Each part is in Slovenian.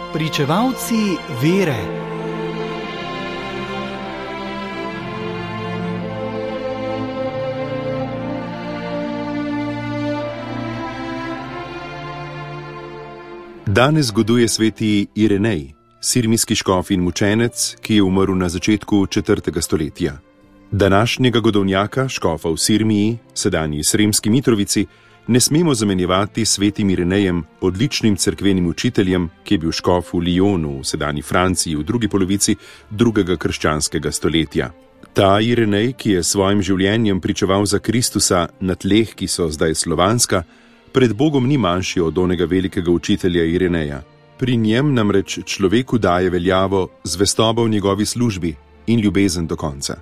Pričevalci vere. Danes zgoduje sveti Irenej, sirmijski škof in mučenec, ki je umrl na začetku 4. stoletja. Današnjega godovnjaka, škofa v Sirmiji, sedanji Sremski Mitrovici, ne smemo zamenjevati s svetim Irenejem, odličnim cerkvenim učiteljem, ki je bil škof v Lyonu, v sedanji Franciji, v drugi polovici 2. krščanskega stoletja. Ta Irenej, ki je s svojim življenjem pričeval za Kristusa na tleh, ki so zdaj slovanska, pred Bogom ni manjši od onega velikega učitelja Ireneja. Pri njem namreč človeku daje veljavo zvestoba v njegovi službi in ljubezen do konca.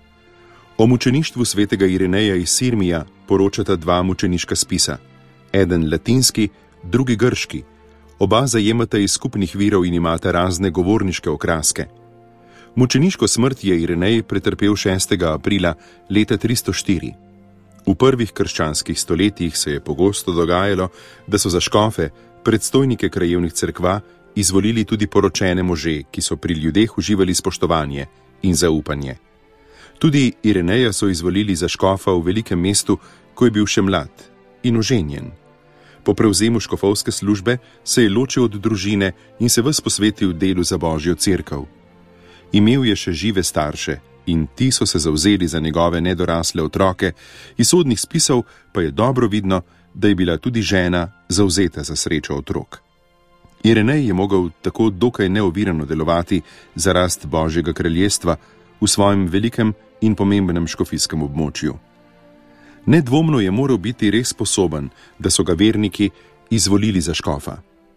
O mučeništvu svetega Ireneja iz Sirmija poročata dva mučeniška spisa, eden latinski, drugi grški. Oba zajemata iz skupnih virov in imata razne govorniške okraske. Mučeniško smrt je Irenej pretrpel 6. aprila leta 304. V prvih krščanskih stoletjih se je pogosto dogajalo, da so za škofe, predstojnike krajevnih cerkva, izvolili tudi poročene može, ki so pri ljudeh uživali spoštovanje in zaupanje. Tudi Ireneja so izvolili za škofa v velikem mestu, ko je bil še mlad in oženjen. Po prevzemu škofovske službe se je ločil od družine in se ves posvetil delu za Božjo cerkev. Imel je še žive starše in ti so se zavzeli za njegove nedorasle otroke, iz sodnih spisov pa je dobro vidno, da je bila tudi žena zavzeta za srečo otrok. Irenej je mogel tako dokaj neovirano delovati za rast Božjega kraljestva v svojem velikem in pomembnem škofijskem območju. Nedvomno je moral biti res sposoben, da so ga verniki izvolili za škofa.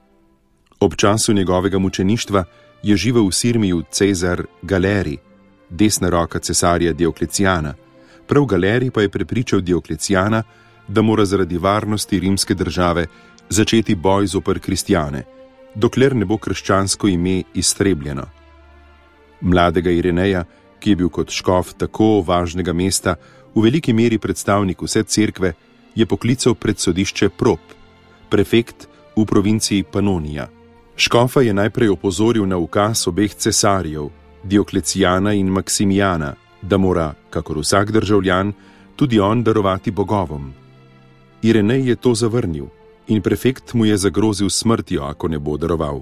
Ob času njegovega mučeništva je živel v Sirmiju Cezar Galerij, desna roka cesarja Dioklecijana. Prav Galerij pa je prepričal Dioklecijana, da mora zaradi varnosti rimske države začeti boj zoper kristjane, dokler ne bo krščansko ime iztrebljeno. Mladega Ireneja, ki je bil kot škof tako važnega mesta v veliki meri predstavnik vse cerkve, je poklical pred sodišče Prop, prefekt v provinciji Panonija. Škofa je najprej opozoril na ukaz obeh cesarjev, Dioklecijana in Maksimijana, da mora, kakor vsak državljan, tudi on darovati bogovom. Irenej je to zavrnil in prefekt mu je zagrozil smrtjo, ako ne bo daroval.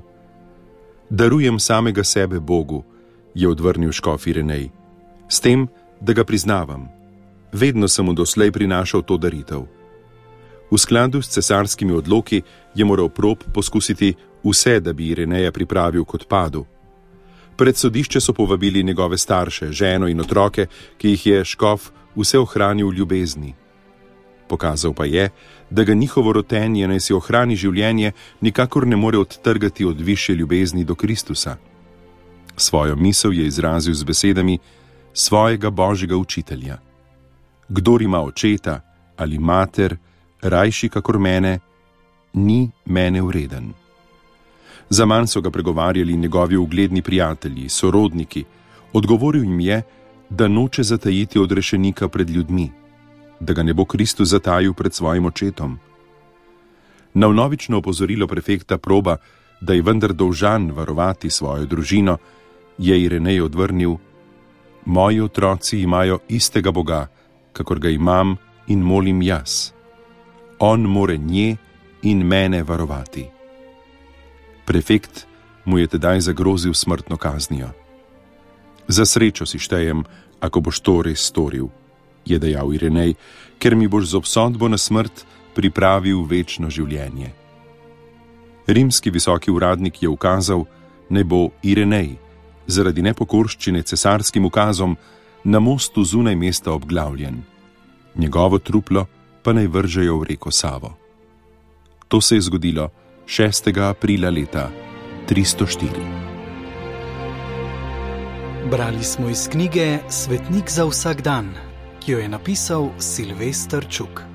Darujem samega sebe Bogu, je odvrnil škof Irenej, s tem, da ga priznavam. Vedno sem mu doslej prinašal to daritev. V skladu s cesarskimi odloki je moral Prop poskusiti vse, da bi Ireneja pripravil kot padu. Pred sodišče so povabili njegove starše, ženo in otroke, ki jih je škof vse ohranil v ljubezni. Pokazal pa je, da ga njihovo rotenje, naj si ohrani življenje, nikakor ne more odtrgati od višje ljubezni do Kristusa. Svojo misel je izrazil z besedami svojega Božjega učitelja. Kdor ima očeta ali mater, rajši kakor mene, ni mene vreden. Zaman so ga pregovarjali njegovi ugledni prijatelji, sorodniki. Odgovoril jim je, da noče zatajiti odrešenika pred ljudmi, da ga ne bo Kristus zatajil pred svojim očetom. Na vnovično opozorilo prefekta Proba, da je vendar dolžan varovati svojo družino, je Irenej odvrnil: moji otroci imajo istega Boga, kakor ga imam in molim jaz. On more nje in mene varovati. Prefekt mu je tedaj zagrozil smrtno kaznijo. Za srečo si štejem, ako boš to res storil, je dejal Irenej, ker mi boš z obsodbo na smrt pripravil večno življenje. Rimski visoki uradnik je ukazal, naj bo Irenej zaradi nepokorščine cesarskim ukazom na mostu zunaj mesta obglavljen. Njegovo truplo pa naj vržejo v reko Savo. To se je zgodilo 6. aprila leta 304. Brali smo iz knjige Svetnik za vsak dan, ki jo je napisal Silvester Čuk.